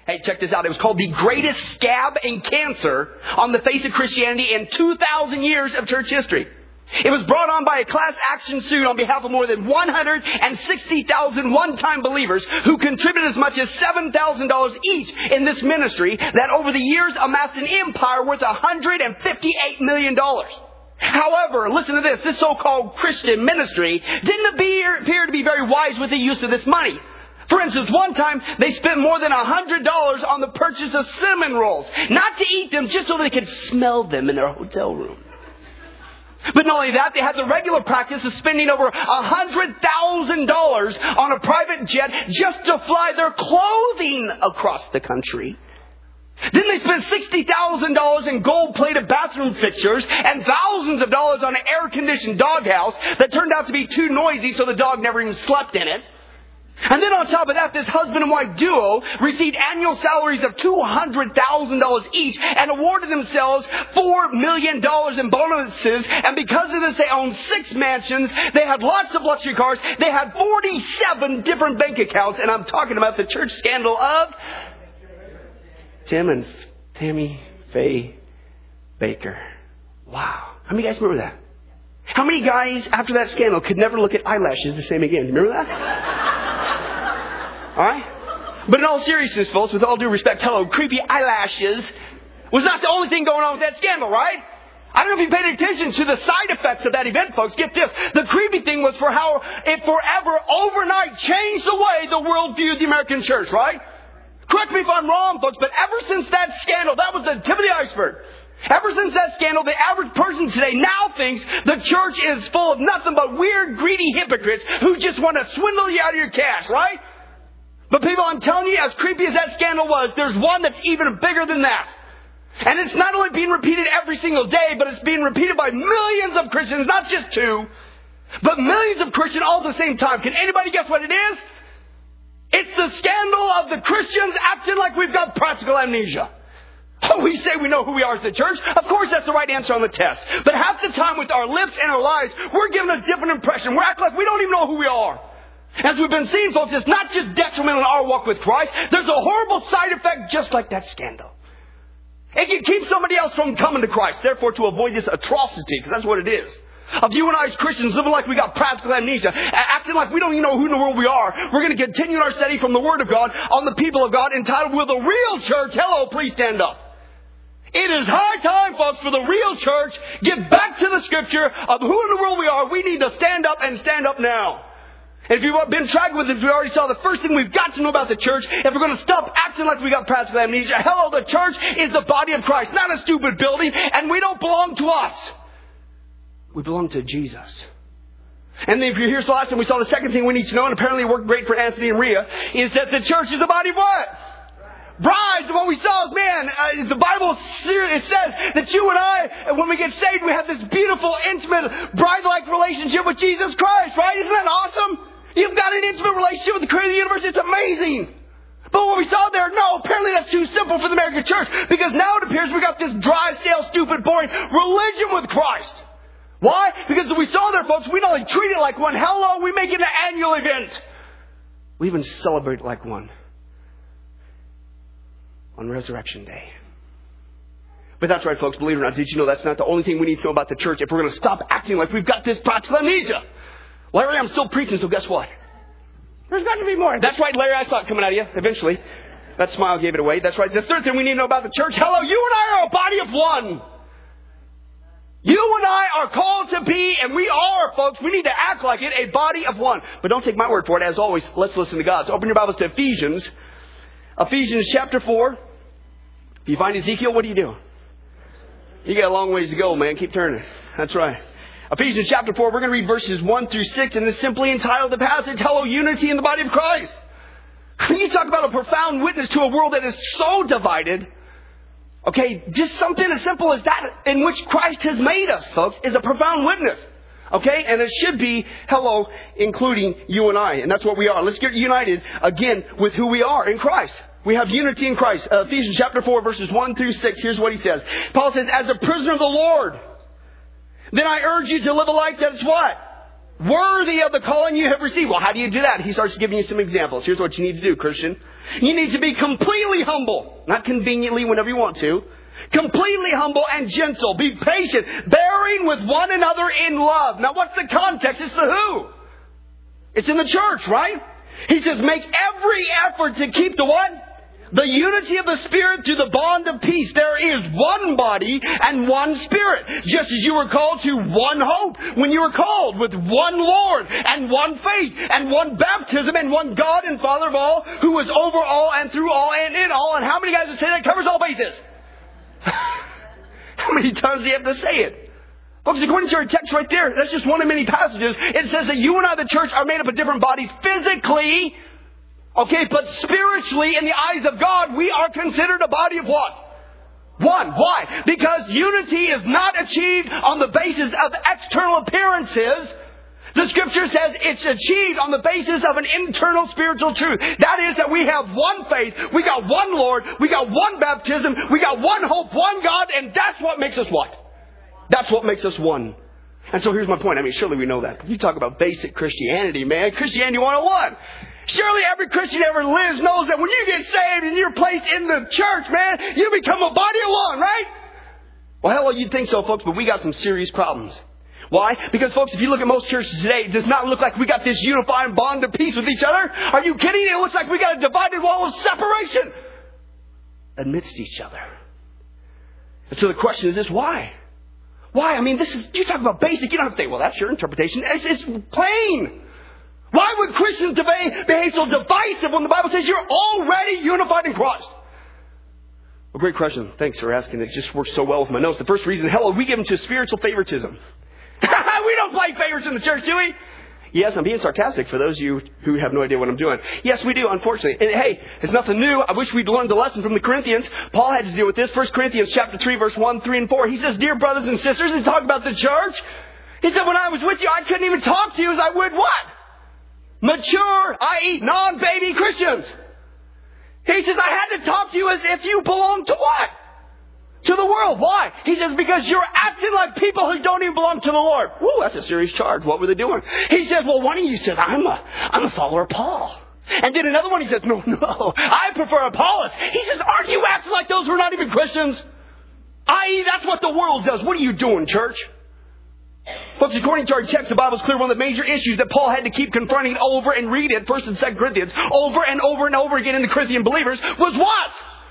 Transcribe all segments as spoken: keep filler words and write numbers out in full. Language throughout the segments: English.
Hey, check this out. It was called the greatest scab and cancer on the face of Christianity in two thousand years of church history. It was brought on by a class action suit on behalf of more than one hundred sixty thousand one-time believers who contributed as much as seven thousand dollars each in this ministry that over the years amassed an empire worth one hundred fifty-eight million dollars. However, listen to this. This so-called Christian ministry didn't appear, appear to be very wise with the use of this money. For instance, one time they spent more than one hundred dollars on the purchase of cinnamon rolls. Not to eat them, just so they could smell them in their hotel room. But not only that, they had the regular practice of spending over one hundred thousand dollars on a private jet just to fly their clothing across the country. Then they spent sixty thousand dollars in gold-plated bathroom fixtures and thousands of dollars on an air-conditioned doghouse that turned out to be too noisy so the dog never even slept in it. And then on top of that, this husband and wife duo received annual salaries of two hundred thousand dollars each and awarded themselves four million dollars in bonuses. And because of this, they owned six mansions. They had lots of luxury cars. They had forty-seven different bank accounts. And I'm talking about the church scandal of Tim and Tammy Faye Baker. Wow. How many guys remember that? How many guys after that scandal could never look at eyelashes the same again? Remember that? All right? But in all seriousness, folks, with all due respect, hello, creepy eyelashes was not the only thing going on with that scandal, right? I don't know if you paid attention to the side effects of that event, folks. Get this. The creepy thing was for how it forever, overnight, changed the way the world viewed the American church, right? Correct me if I'm wrong, folks, but ever since that scandal, that was the tip of the iceberg. Ever since that scandal, the average person today now thinks the church is full of nothing but weird, greedy hypocrites who just want to swindle you out of your cash, right? But people, I'm telling you, as creepy as that scandal was, there's one that's even bigger than that. And it's not only being repeated every single day, but it's being repeated by millions of Christians, not just two, but millions of Christians all at the same time. Can anybody guess what it is? It's the scandal of the Christians acting like we've got practical amnesia. Oh, we say we know who we are as the church. Of course, that's the right answer on the test. But half the time with our lips and our lives, we're given a different impression. We're acting like we don't even know who we are. As we've been seeing, folks, it's not just detrimental in our walk with Christ. There's a horrible side effect just like that scandal. It can keep somebody else from coming to Christ. Therefore, to avoid this atrocity, because that's what it is, of you and I as Christians living like we got practical amnesia, acting like we don't even know who in the world we are, we're going to continue our study from the Word of God on the people of God entitled, Will the Real Church, hello, please stand up. It is high time, folks, for the real church get back to the Scripture of who in the world we are. We need to stand up and stand up now. And if you've been tracking with us, we already saw the first thing we've got to know about the church. If we're going to stop acting like we got practical amnesia, hello, the church is the body of Christ, not a stupid building, and we don't belong to us. We belong to Jesus. And then if you're here so last time, we saw the second thing we need to know, and apparently it worked great for Anthony and Rhea, is that the church is the body of what? Brides. And what we saw is, man, uh, the Bible it says that you and I, when we get saved, we have this beautiful, intimate, bride-like relationship with Jesus Christ, right? Isn't that awesome? You've got an intimate relationship with the Creator of the universe. It's amazing. But what we saw there, no, apparently that's too simple for the American church. Because now it appears we got this dry, stale, stupid, boring religion with Christ. Why? Because we saw there, folks, we not only treat it like one, hello, we make it an annual event. We even celebrate it like one. On Resurrection Day. But that's right, folks, believe it or not, did you know that's not the only thing we need to know about the church if we're going to stop acting like we've got this practical amnesia? Larry, I'm still preaching, so guess what? There's got to be more. That's right, Larry, I saw it coming out of you, eventually. That smile gave it away. That's right. The third thing we need to know about the church, hello, you and I are a body of one. You and I are called to be, and we are, folks, we need to act like it, a body of one. But don't take my word for it. As always, let's listen to God. So open your Bibles to Ephesians. Ephesians chapter four. If you find Ezekiel, what do you do? You got a long ways to go, man. Keep turning. That's right. Ephesians chapter four, we're going to read verses one through six, and it's simply entitled the passage, Hello, Unity in the Body of Christ. You talk about a profound witness to a world that is so divided. Okay, just something as simple as that in which Christ has made us, folks, is a profound witness. Okay, and it should be, hello, including you and I. And that's what we are. Let's get united again with who we are in Christ. We have unity in Christ. Uh, Ephesians chapter four, verses one through six. Here's what he says. Paul says, as a prisoner of the Lord, then I urge you to live a life that is what? Worthy of the calling you have received. Well, how do you do that? He starts giving you some examples. Here's what you need to do, Christian. You need to be completely humble. Not conveniently whenever you want to. Completely humble and gentle. Be patient. Bearing with one another in love. Now what's the context? It's the who. It's in the church, right? He says make every effort to keep the what? The unity of the Spirit through the bond of peace. There is one body and one Spirit. Just as you were called to one hope when you were called, with one Lord and one faith and one baptism and one God and Father of all, who is over all and through all and in all. And how many guys would say that covers all bases? How many times do you have to say it? Folks, according to our text right there, that's just one of many passages. It says that you and I, the church, are made up of different bodies physically. Okay, but spiritually, in the eyes of God, we are considered a body of what? One. Why? Because unity is not achieved on the basis of external appearances. The Scripture says it's achieved on the basis of an internal spiritual truth. That is that we have one faith, we got one Lord, we got one baptism, we got one hope, one God, and that's what makes us what? That's what makes us one. And so here's my point. I mean, surely we know that. You talk about basic Christianity, man. Christianity one oh one. Surely every Christian ever lives knows that when you get saved and you're placed in the church, man, you become a body of one, right? Well, hello, you'd think so, folks, but we got some serious problems. Why? Because, folks, if you look at most churches today, it does not look like we got this unifying bond of peace with each other. Are you kidding? It looks like we got a divided wall of separation amidst each other. And so the question is this, why? Why? I mean, this is, you talk about basic, you don't have to say, well, that's your interpretation. It's, it's plain. Why would Christians behave, behave so divisive when the Bible says you're already unified in Christ? Well, great question. Thanks for asking. It just works so well with my notes. The first reason, hello, we give them to spiritual favoritism. We don't play favorites in the church, do we? Yes, I'm being sarcastic for those of you who have no idea what I'm doing. Yes, we do, unfortunately. And hey, it's nothing new. I wish we'd learned the lesson from the Corinthians. Paul had to deal with this. First Corinthians chapter three, verse one, three, and four. He says, dear brothers and sisters, he's talking about the church. He said, when I was with you, I couldn't even talk to you as I would what? Mature, that is non-baby Christians. He says, I had to talk to you as if you belong to what? To the world. Why? He says, because you're acting like people who don't even belong to the Lord. Woo, that's a serious charge. What were they doing? He says, well, one of you says, I'm a, I'm a follower of Paul. And then another one, he says, no, no, I prefer Apollos. He says, aren't you acting like those who are not even Christians? that is, that's what the world does. What are you doing, church? Folks, according to our text, the Bible's clear. One of the major issues that Paul had to keep confronting over and read it, First and Second Corinthians, over and over and over again in the Corinthian believers, was what?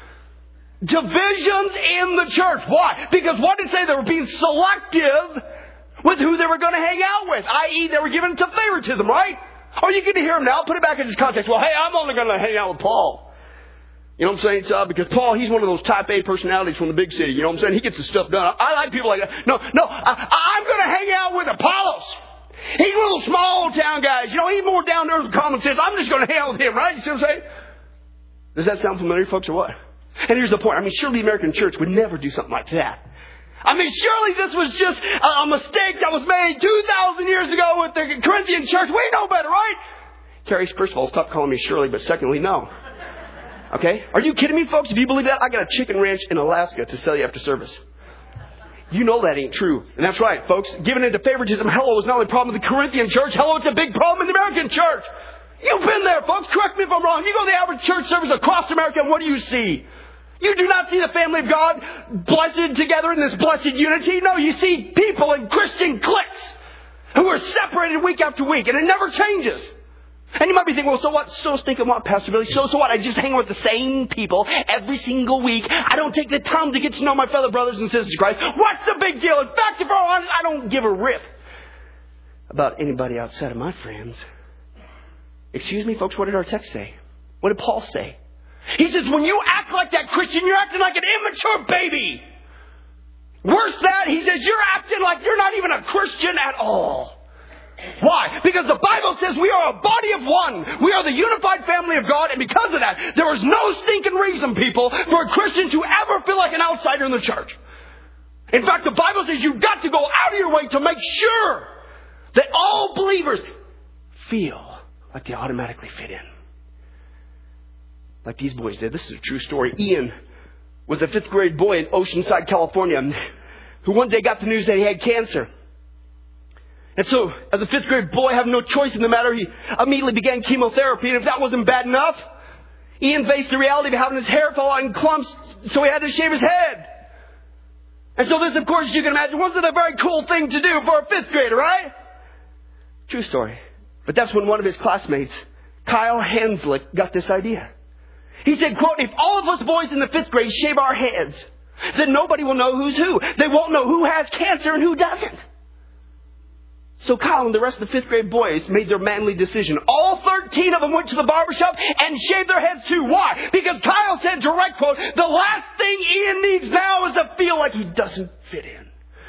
Divisions in the church. Why? Because what did it say? They were being selective with who they were going to hang out with. that is, they were given to favoritism, right? Are you going to hear him now? Put it back in its context. Well, hey, I'm only going to hang out with Paul. You know what I'm saying? It's, uh, because Paul, he's one of those type A personalities from the big city. You know what I'm saying? He gets his stuff done. I like people like that. No, no, I, I'm going to hang out with Apollos. He's one of those small town guys. You know, he's more down there with common sense. I'm just going to hang out with him, right? You see what I'm saying? Does that sound familiar, folks, or what? And here's the point. I mean, surely the American church would never do something like that. I mean, surely this was just a, a mistake that was made two thousand years ago with the Corinthian church. We know better, right? Terry, first of all, stop calling me Shirley, but secondly, no. Okay? Are you kidding me, folks? If you believe that, I got a chicken ranch in Alaska to sell you after service. You know that ain't true. And that's right, folks. Giving into favoritism, hello, is not only a problem with the Corinthian church. Hello, it's a big problem in the American church. You've been there, folks. Correct me if I'm wrong. You go to the average church service across America, and what do you see? You do not see the family of God blessed together in this blessed unity. No, you see people in Christian cliques who are separated week after week, and it never changes. And you might be thinking, well, so what? So thinking what, Pastor Billy? So, so what? I just hang with the same people every single week. I don't take the time to get to know my fellow brothers and sisters in Christ. What's the big deal? In fact, if I'm honest, I don't give a rip about anybody outside of my friends. Excuse me, folks, what did our text say? What did Paul say? He says, when you act like that Christian, you're acting like an immature baby. Worse that, he says, you're acting like you're not even a Christian at all. Why? Because the Bible says we are a body of one. We are the unified family of God. And because of that, there is no stinking reason, people, for a Christian to ever feel like an outsider in the church. In fact, the Bible says you've got to go out of your way to make sure that all believers feel like they automatically fit in. Like these boys did. This is a true story. Ian was a fifth grade boy in Oceanside, California, who one day got the news that he had cancer. And so, as a fifth grade boy, having no choice in the matter, he immediately began chemotherapy. And if that wasn't bad enough, Ian faced the reality of having his hair fall out in clumps, so he had to shave his head. And so this, of course, you can imagine, wasn't a very cool thing to do for a fifth grader, right? True story. But that's when one of his classmates, Kyle Hanslick, got this idea. He said, quote, if all of us boys in the fifth grade shave our heads, then nobody will know who's who. They won't know who has cancer and who doesn't. So Kyle and the rest of the fifth grade boys made their manly decision. All thirteen of them went to the barbershop and shaved their heads too. Why? Because Kyle said, direct quote, the last thing Ian needs now is to feel like he doesn't fit in.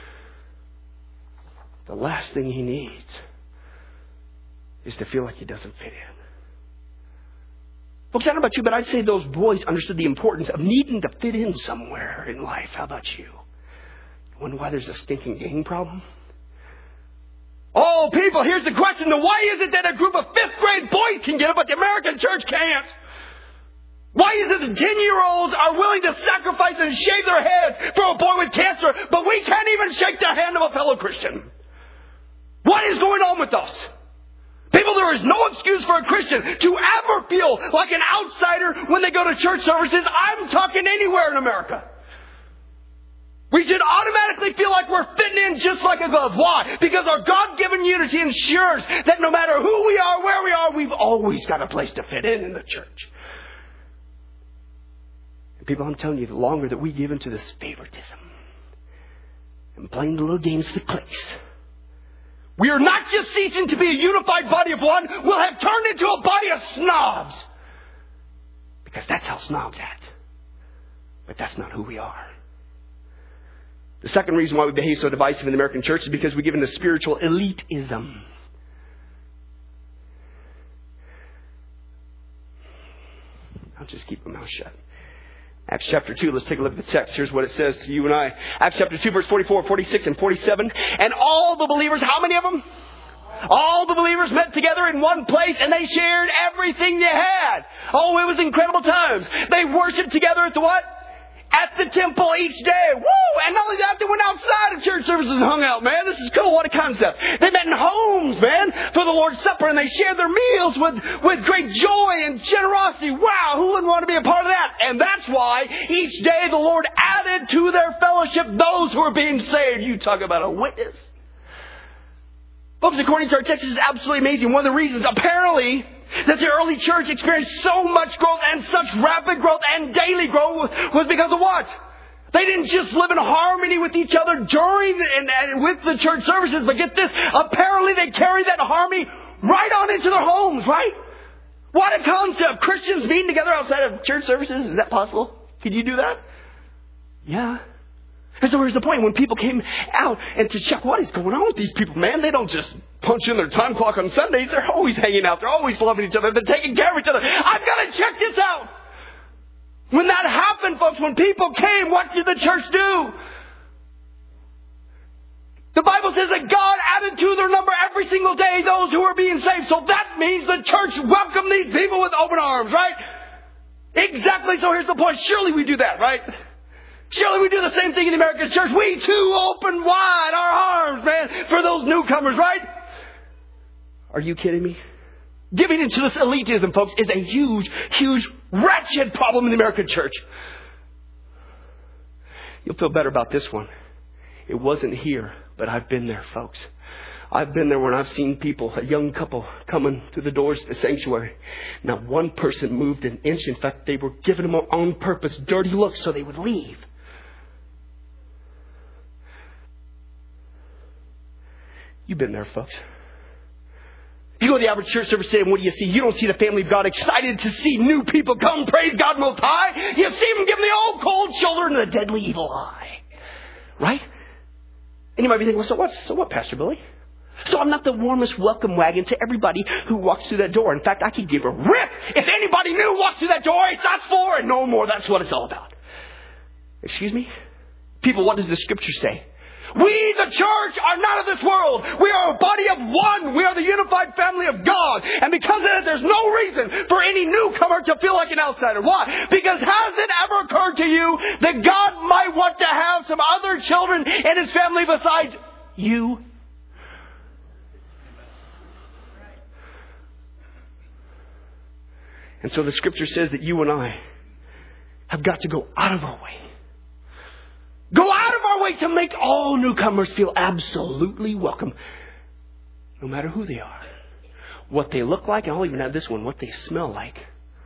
The last thing he needs is to feel like he doesn't fit in. Folks, I don't know about you, but I'd say those boys understood the importance of needing to fit in somewhere in life. How about you? You wonder why there's a stinking gang problem? Oh, people, here's the question. Why is it that a group of fifth grade boys can get it, but the American church can't? Why is it that ten-year-olds are willing to sacrifice and shave their heads for a boy with cancer, but we can't even shake the hand of a fellow Christian? What is going on with us? People, there is no excuse for a Christian to ever feel like an outsider when they go to church services. I'm talking anywhere in America. We should automatically feel like we're fitting in just like a glove. Why? Because our God-given unity ensures that no matter who we are, where we are, we've always got a place to fit in in the church. And people, I'm telling you, the longer that we give into this favoritism and playing the little games with the cliques, we are not just ceasing to be a unified body of one, we'll have turned into a body of snobs. Because that's how snobs act. But that's not who we are. The second reason why we behave so divisive in the American church is because we give into spiritual elitism. I'll just keep my mouth shut. Acts chapter two, let's take a look at the text. Here's what it says to you and I. Acts chapter two, verse forty-four, forty-six, and forty-seven. And all the believers, how many of them? All the believers met together in one place and they shared everything they had. Oh, it was incredible times. They worshiped together at the what? At the temple each day. Woo! And not only that, they went outside of church services and hung out, man. This is cool. What a concept. They met in homes, man, for the Lord's Supper, and they shared their meals with, with great joy and generosity. Wow, who wouldn't want to be a part of that? And that's why each day the Lord added to their fellowship those who were being saved. You talk about a witness. Folks, according to our text, this is absolutely amazing. One of the reasons, apparently, that the early church experienced so much growth and such rapid growth and daily growth was because of what? They didn't just live in harmony with each other during and, and with the church services, but get this, apparently they carried that harmony right on into their homes, right? What a concept. Christians meeting together outside of church services. Is that possible? Can you do that? Yeah. And so here's the point. When people came out and to check what is going on with these people, man, they don't just punch in their time clock on Sundays. They're always hanging out. They're always loving each other. They're taking care of each other. I've got to check this out. When that happened, folks, when people came, what did the church do? The Bible says that God added to their number every single day those who were being saved. So that means the church welcomed these people with open arms, right? Exactly. So here's the point. Surely we do that, right? Surely we do the same thing in the American church. We too open wide our arms, man, for those newcomers, right? Are you kidding me? Giving into this elitism, folks, is a huge, huge, wretched problem in the American church. You'll feel better about this one. It wasn't here, but I've been there, folks. I've been there when I've seen people, a young couple, coming through the doors of the sanctuary. Not one person moved an inch. In fact, they were giving them on purpose dirty looks so they would leave. You've been there, folks. You go to the average church service today, and what do you see? You don't see the family of God excited to see new people come. Praise God Most High. You see them giving the old cold shoulder and the deadly evil eye. Right? And you might be thinking, well, so what, so what, Pastor Billy? So I'm not the warmest welcome wagon to everybody who walks through that door. In fact, I could give a rip if anybody new walks through that door. It's not for and no more. That's what it's all about. Excuse me? People, what does the scripture say? We, the church, are not of this world. We are a body of one. We are the unified family of God. And because of that, there's no reason for any newcomer to feel like an outsider. Why? Because has it ever occurred to you that God might want to have some other children in His family besides you? And so the scripture says that you and I have got to go out of our way. Go out of our way to make all newcomers feel absolutely welcome. No matter who they are. What they look like, and I'll even add this one, what they smell like.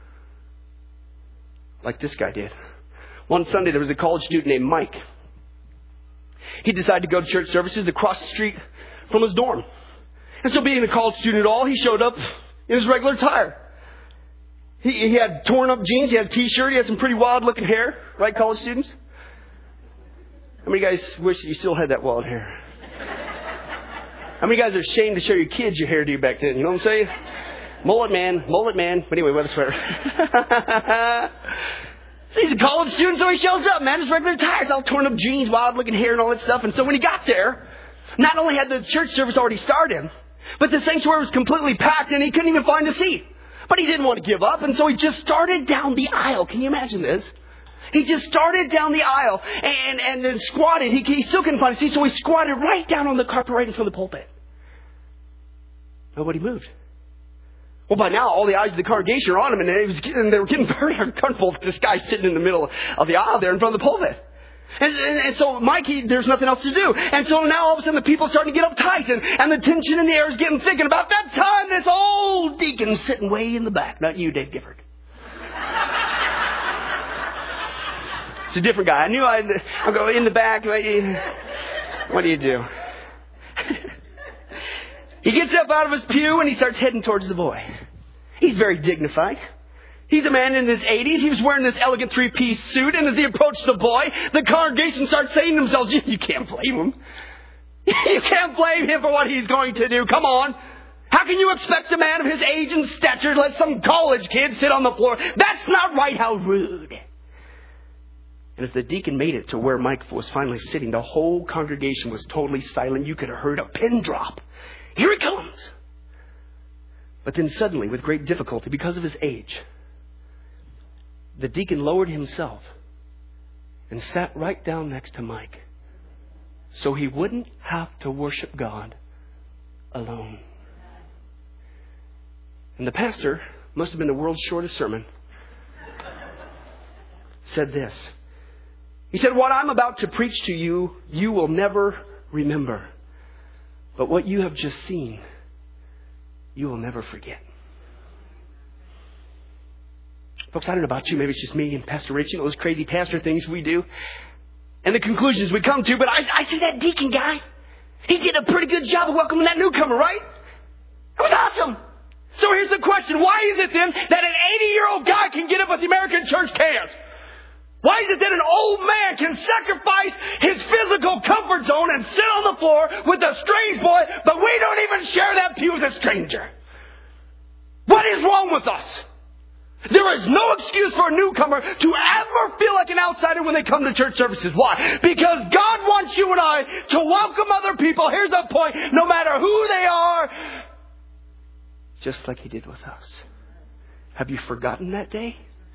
Like this guy did. One Sunday there was a college student named Mike. He decided to go to church services across the street from his dorm. And so being a college student at all, he showed up in his regular attire. He, he had torn up jeans, he had a t-shirt, he had some pretty wild looking hair. Right, college students? How many guys wish that you still had that wild hair? How many guys are ashamed to show your kids your hairdo back then? You know what I'm saying? Mullet man, mullet man. But anyway, weather sweater. So he's a college student, so he shows up, man. His regular attire, all torn up jeans, wild looking hair and all that stuff. And so when he got there, not only had the church service already started, but the sanctuary was completely packed and he couldn't even find a seat. But he didn't want to give up, and so he just started down the aisle. Can you imagine this? He just started down the aisle and, and then squatted. He, he still couldn't find a seat, so he squatted right down on the carpet right in front of the pulpit. Nobody moved. Well, by now, all the eyes of the congregation are on him, and they, was, and they were getting very uncomfortable with this guy sitting in the middle of the aisle there in front of the pulpit. And, and, and so Mike, he, there's nothing else to do. And so now all of a sudden the people are starting to get uptight, and, and the tension in the air is getting thick. And about that time, this old deacon's sitting way in the back. Not you, Dave Gifford. It's a different guy. I knew I'd, I'd go in the back. What do you do? He gets up out of his pew and he starts heading towards the boy. He's very dignified. He's a man in his eighties. He was wearing this elegant three-piece suit. And as he approached the boy, the congregation starts saying to themselves, you, you can't blame him. You can't blame him for what he's going to do. Come on. How can you expect a man of his age and stature to let some college kid sit on the floor? That's not right. How rude. And as the deacon made it to where Mike was finally sitting, the whole congregation was totally silent. You could have heard a pin drop. Here he comes. But then suddenly, with great difficulty, because of his age, the deacon lowered himself and sat right down next to Mike so he wouldn't have to worship God alone. And the pastor, must have been the world's shortest sermon, said this. He said, what I'm about to preach to you, you will never remember. But what you have just seen, you will never forget. Folks, I don't know about you. Maybe it's just me and Pastor Rich. You know those crazy pastor things we do. And the conclusions we come to. But I, I see that deacon guy. He did a pretty good job of welcoming that newcomer, right? It was awesome. So here's the question. Why is it then that an eighty-year-old guy can get up but the American church can't? Why is it that an old man can sacrifice his physical comfort zone and sit on the floor with a strange boy, but we don't even share that pew with a stranger? What is wrong with us? There is no excuse for a newcomer to ever feel like an outsider when they come to church services. Why? Because God wants you and I to welcome other people. Here's the point. No matter who they are, just like He did with us. Have you forgotten that day?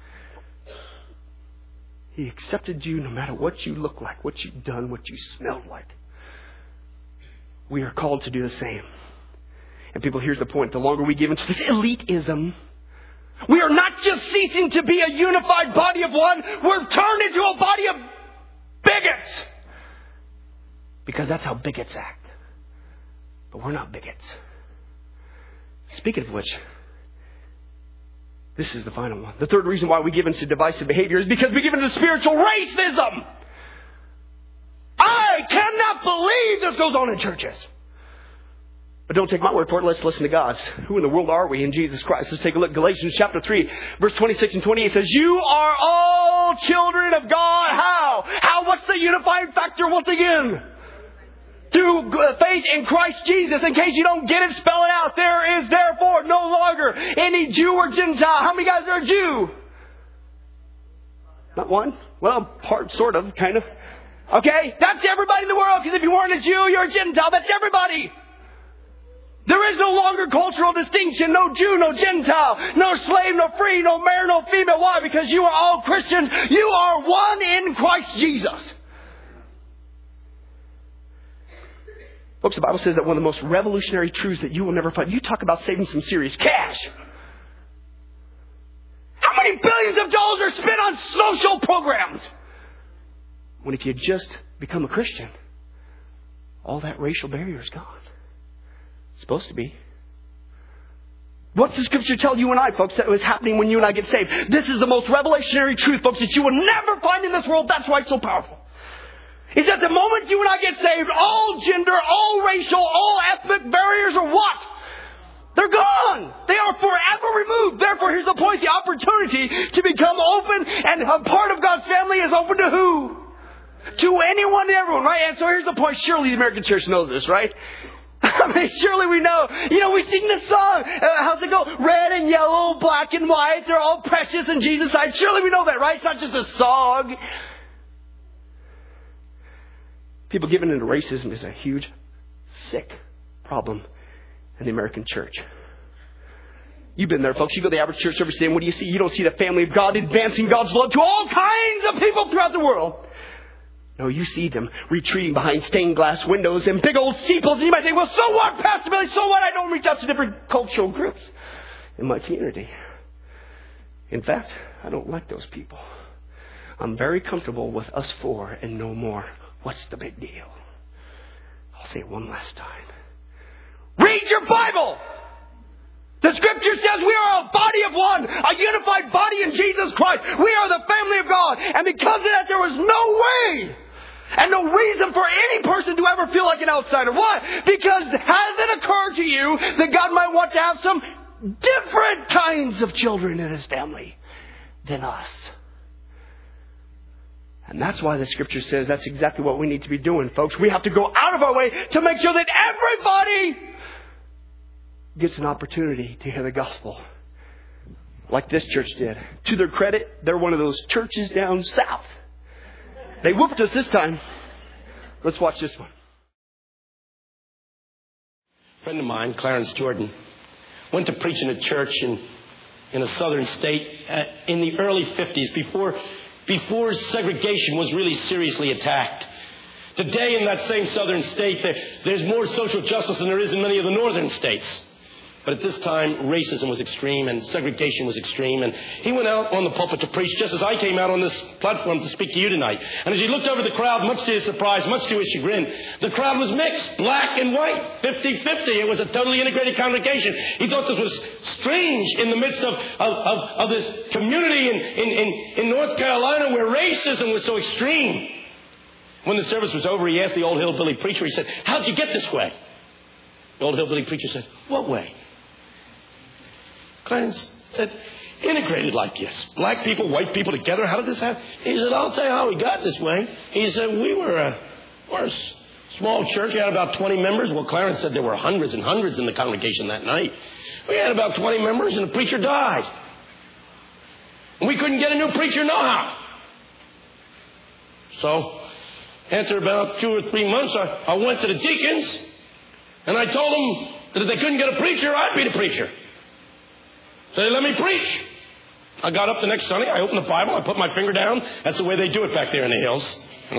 He accepted you no matter what you look like, what you've done, what you smelled like. We are called to do the same. And people, here's the point. The longer we give into this elitism, we are not just ceasing to be a unified body of one. We're turned into a body of bigots. Because that's how bigots act. But we're not bigots. Speaking of which, this is the final one. The third reason why we give into divisive behavior is because we give into spiritual racism. I cannot believe this goes on in churches. But don't take my word for it. Let's listen to God's. Who in the world are we in Jesus Christ? Let's take a look. Galatians chapter three, verse twenty-six and twenty-eight says, you are all children of God. How? How? What's the unifying factor once again? Through faith in Christ Jesus. In case you don't get it, spell it out. There is therefore no longer any Jew or Gentile. How many guys are a Jew? Not one? Well, part, sort of, kind of. Okay? That's everybody in the world. Because if you weren't a Jew, you're a Gentile. That's everybody. There is no longer cultural distinction. No Jew, no Gentile. No slave, no free, no male, no female. Why? Because you are all Christians. You are one in Christ Jesus. Folks, the Bible says that one of the most revolutionary truths that you will never find. You talk about saving some serious cash. many billions of dollars are spent on social programs. When if you just become a Christian, all that racial barrier is gone. It's supposed to be. What's the Scripture tell you and I, folks, that was happening when you and I get saved? This is the most revelationary truth, folks, that you will never find in this world. That's why it's so powerful. Is that the moment you and I get saved, all gender, all racial, all ethnic barriers are what? They're gone. They are forever removed. Therefore, here's the point. The opportunity to become open and a part of God's family is open to who? To anyone and everyone, right? And so here's the point. Surely the American church knows this, right? I mean, surely we know. You know, we sing this song. Uh, how's it go? Red and yellow, black and white. They're all precious in Jesus' eyes. Surely we know that, right? It's not just a song. People giving into racism is a huge, sick problem in the American church. You've been there, folks. You go to the average church service today, and what do you see? You don't see the family of God advancing God's love to all kinds of people throughout the world. No, you see them retreating behind stained glass windows and big old steeples. And you might think, well, so what, Pastor Billy? So what? I don't reach out to different cultural groups in my community. In fact, I don't like those people. I'm very comfortable with us four and no more. What's the big deal? I'll say it one last time. Read your Bible! The Scripture says we are a body of one, a unified body in Jesus Christ. We are the family of God. And because of that, there was no way and no reason for any person to ever feel like an outsider. Why? Because has it occurred to you that God might want to have some different kinds of children in His family than us? And that's why the Scripture says that's exactly what we need to be doing, folks. We have to go out of our way to make sure that everybody gets an opportunity to hear the gospel. Like this church did. To their credit, they're one of those churches down south. They whooped us this time. Let's watch this one. A friend of mine, Clarence Jordan, went to preach in a church in, in a southern state uh, in the early fifties, before, before segregation was really seriously attacked. Today in that same southern state, there, there's more social justice than there is in many of the northern states. But at this time, racism was extreme and segregation was extreme. And he went out on the pulpit to preach just as I came out on this platform to speak to you tonight. And as he looked over the crowd, much to his surprise, much to his chagrin, the crowd was mixed, black and white, fifty-fifty. It was a totally integrated congregation. He thought this was strange in the midst of, of, of, of this community in, in, in, in North Carolina where racism was so extreme. When the service was over, he asked the old hillbilly preacher, he said, "How'd you get this way?" The old hillbilly preacher said, "What way?" Clarence said, "Integrated like this. Black people, white people together. How did this happen?" He said, "I'll tell you how we got this way." He said, we were a, we're a small church. We had about twenty members. Well, Clarence said there were hundreds and hundreds in the congregation that night. We had about twenty members and the preacher died. And we couldn't get a new preacher no how. So, after about two or three months, I, I went to the deacons and I told them that if they couldn't get a preacher, I'd be the preacher. So they let me preach. I got up the next Sunday. I opened the Bible. I put my finger down. That's the way they do it back there in the hills.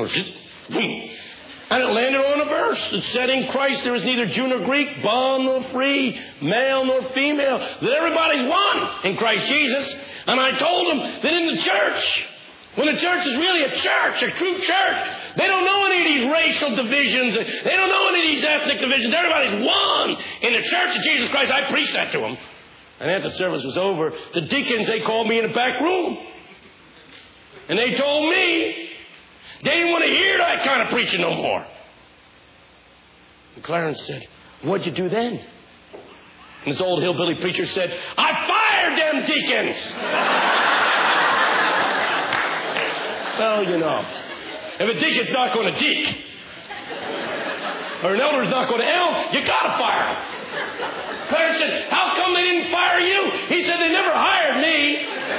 And it landed on a verse. It said, "In Christ there is neither Jew nor Greek, bond nor free, male nor female. That everybody's one in Christ Jesus." And I told them that in the church, when the church is really a church, a true church, they don't know any of these racial divisions. They don't know any of these ethnic divisions. Everybody's one in the church of Jesus Christ. I preached that to them. And after the service was over, the deacons, they called me in the back room. And they told me they didn't want to hear that kind of preaching no more. And Clarence said, "What'd you do then?" And this old hillbilly preacher said, "I fired them deacons." Well, you know, if a deacon's not going to deacon, or an elder's not going to elder, you got to fire them. Clarence said, "How come they didn't fire you?" He said, "They never hired me."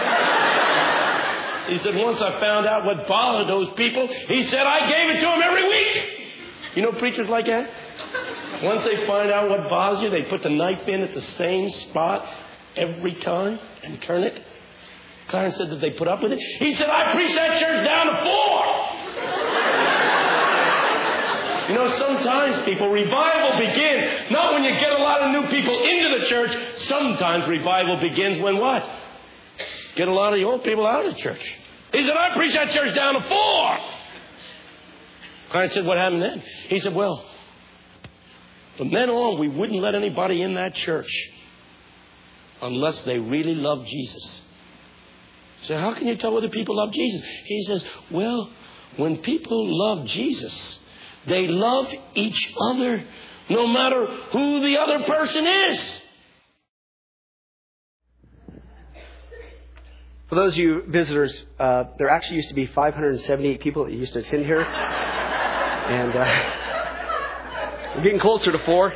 He said, "Once I found out what bothered those people," he said, "I gave it to them every week." You know preachers like that? Once they find out what bothers you, they put the knife in at the same spot every time and turn it. Clarence said that they put up with it. He said, "I preached that church down to four." You know, sometimes, people, revival begins not when you get a lot of new people into the church. Sometimes revival begins when what? get a lot of the old people out of the church. He said, I preached that church down to four. Clarence said, what happened then? He said, well, from then on, we wouldn't let anybody in that church unless they really loved Jesus. So how can you tell whether people love Jesus? He says, well, when people love Jesus, they love each other no matter who the other person is. For those of you visitors, uh, there actually used to be five hundred seventy-eight people that used to attend here. And uh, we're getting closer to four.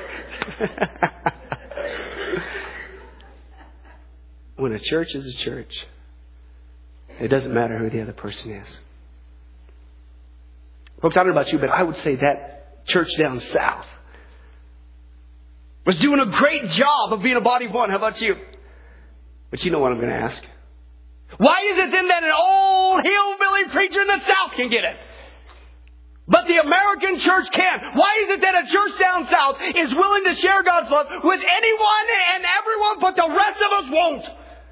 When a church is a church, it doesn't matter who the other person is. Folks, I don't know about you, but I would say that church down south was doing a great job of being a body of one. How about you? But you know what I'm going to ask. Why is it then that an old hillbilly preacher in the south can get it, but the American church can't? Why is it that a church down south is willing to share God's love with anyone and everyone, but the rest of us won't?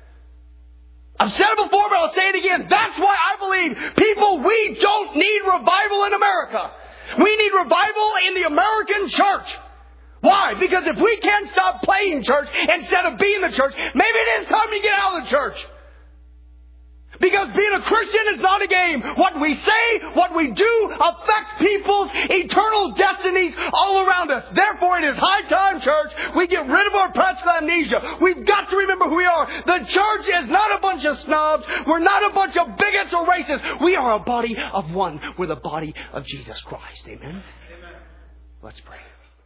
I've said it before, but I'll say it again. That's why I believe, people, we don't need revival in America. We need revival in the American church. Why? Because if we can't stop playing church instead of being the church, maybe it is time to get out of the church. Because being a Christian is not a game. What we say, what we do, affects people's eternal destinies all around us. Therefore, it is high time, church, we get rid of our practical amnesia. We've got to remember who we are. The church is not a bunch of snobs. We're not a bunch of bigots or racists. We are a body of one. We're the body of Jesus Christ. Amen? Amen. Let's pray.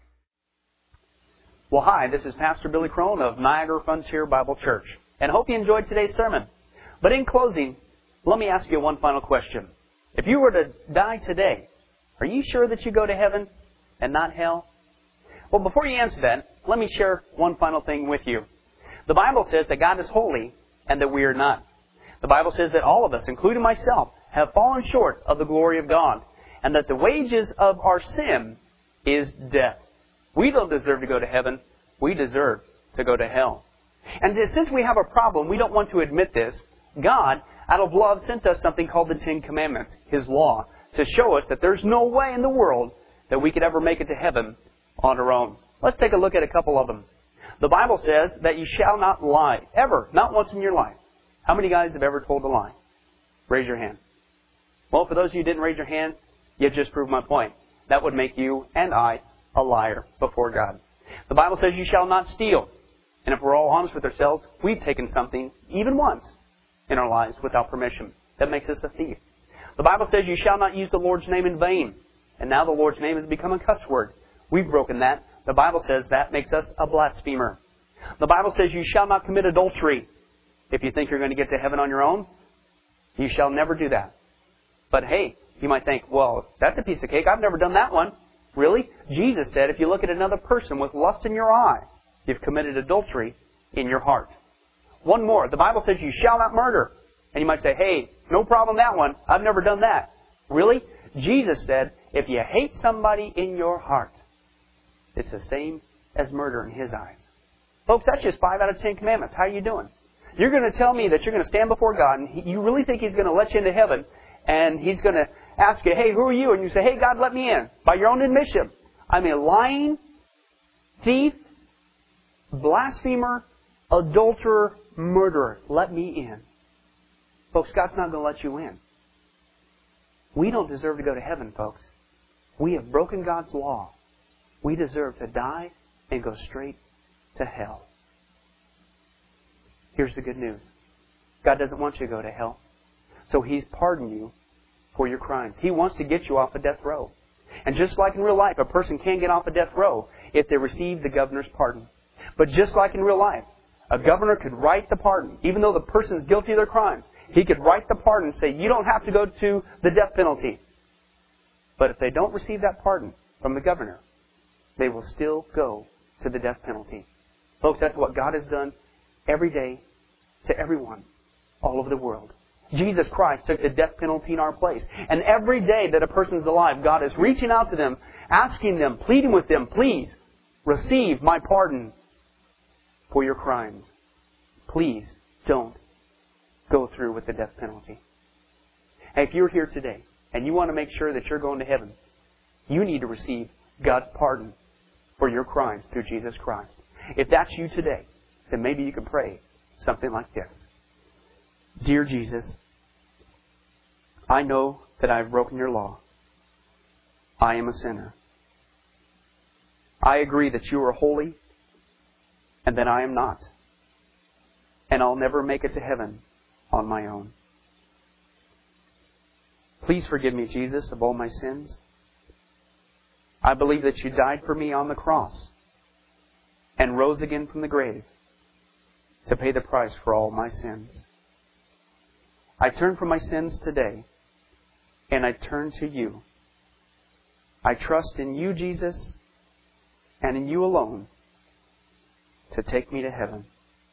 Well, hi, this is Pastor Billy Crone of Niagara Frontier Bible Church, and I hope you enjoyed today's sermon. But in closing, let me ask you one final question. If you were to die today, are you sure that you go to heaven and not hell? Well, before you answer that, let me share one final thing with you. The Bible says that God is holy and that we are not. The Bible says that all of us, including myself, have fallen short of the glory of God, and that the wages of our sin is death. We don't deserve to go to heaven. We deserve to go to hell. And since we have a problem, we don't want to admit this. God, out of love, sent us something called the Ten Commandments, His law, to show us that there's no way in the world that we could ever make it to heaven on our own. Let's take a look at a couple of them. The Bible says that you shall not lie, ever, not once in your life. How many guys have ever told a lie? Raise your hand. Well, for those of you who didn't raise your hand, you just proved my point. That would make you and I a liar before God. The Bible says you shall not steal. And if we're all honest with ourselves, we've taken something, even once, in our lives without permission. That makes us a thief. The Bible says you shall not use the Lord's name in vain. And now the Lord's name has become a cuss word. We've broken that. The Bible says that makes us a blasphemer. The Bible says you shall not commit adultery. If you think you're going to get to heaven on your own, you shall never do that. But hey, you might think, well, that's a piece of cake. I've never done that one. Really? Jesus said if you look at another person with lust in your eye, you've committed adultery in your heart. One more. The Bible says you shall not murder. And you might say, hey, no problem that one. I've never done that. Really? Jesus said, if you hate somebody in your heart, it's the same as murder in His eyes. Folks, that's just five out of ten commandments. How are you doing? You're going to tell me that you're going to stand before God and he, you really think He's going to let you into heaven and He's going to ask you, hey, who are you? And you say, hey, God, let me in. By your own admission. I'm a lying, thief, blasphemer, adulterer, murderer. Let me in. Folks, God's not going to let you in. We don't deserve to go to heaven, folks. We have broken God's law. We deserve to die and go straight to hell. Here's the good news. God doesn't want you to go to hell. So He's pardoned you for your crimes. He wants to get you off of death row. And just like in real life, a person can't get off of death row if they receive the governor's pardon. But just like in real life, a governor could write the pardon. Even though the person is guilty of their crimes, he could write the pardon and say, you don't have to go to the death penalty. But if they don't receive that pardon from the governor, they will still go to the death penalty. Folks, that's what God has done every day to everyone all over the world. Jesus Christ took the death penalty in our place. And every day that a person is alive, God is reaching out to them, asking them, pleading with them, please receive my pardon for your crimes. Please don't go through with the death penalty. And if you're here today and you want to make sure that you're going to heaven, you need to receive God's pardon for your crimes through Jesus Christ. If that's you today, then maybe you can pray something like this. Dear Jesus, I know that I've broken your law. I am a sinner. I agree that you are holy and that I am not. And I'll never make it to heaven on my own. Please forgive me, Jesus, of all my sins. I believe that you died for me on the cross and rose again from the grave to pay the price for all my sins. I turn from my sins today and I turn to you. I trust in you, Jesus, and in you alone to take me to heaven.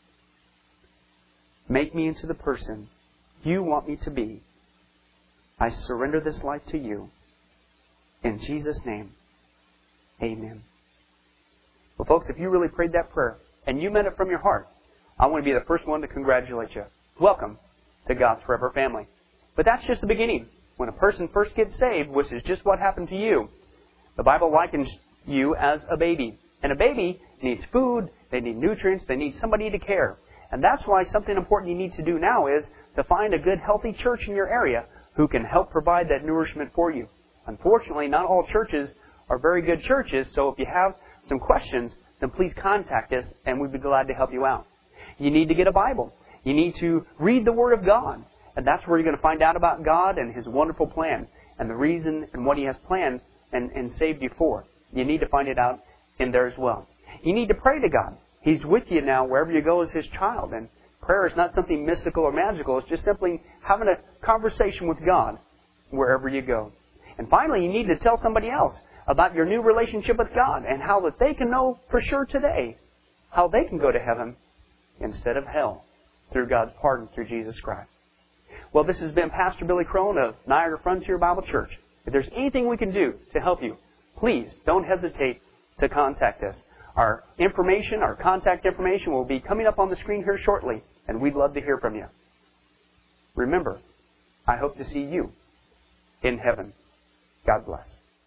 Make me into the person you want me to be. I surrender this life to you. In Jesus' name, amen. Well, folks, if you really prayed that prayer and you meant it from your heart, I want to be the first one to congratulate you. Welcome to God's Forever Family. But that's just the beginning. When a person first gets saved, which is just what happened to you, the Bible likens you as a baby. And a baby needs food, they need nutrients, they need somebody to care. And that's why something important you need to do now is to find a good, healthy church in your area who can help provide that nourishment for you. Unfortunately, not all churches are very good churches, so if you have some questions, then please contact us and we'd be glad to help you out. You need to get a Bible. You need to read the Word of God. And that's where you're going to find out about God and His wonderful plan and the reason and what He has planned and, and saved you for. You need to find it out in there as well. You need to pray to God. He's with you now wherever you go as His child. And prayer is not something mystical or magical. It's just simply having a conversation with God wherever you go. And finally, you need to tell somebody else about your new relationship with God and how that they can know for sure today how they can go to heaven instead of hell through God's pardon through Jesus Christ. Well, this has been Pastor Billy Crone of Niagara Frontier Bible Church. If there's anything we can do to help you, please don't hesitate to contact us. Our information, our contact information will be coming up on the screen here shortly, and we'd love to hear from you. Remember, I hope to see you in heaven. God bless.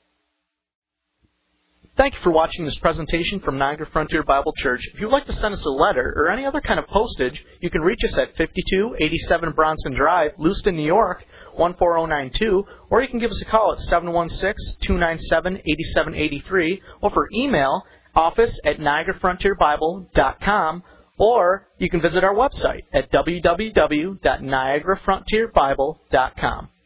Thank you for watching this presentation from Niagara Frontier Bible Church. If you'd like to send us a letter or any other kind of postage, you can reach us at fifty-two eighty-seven Bronson Drive, Lewiston, New York, one four zero nine two, or you can give us a call at seven one six, two nine seven, eight seven eight three, or for email, office at niagara frontier bible dot com, or you can visit our website at w w w dot niagara frontier bible dot com.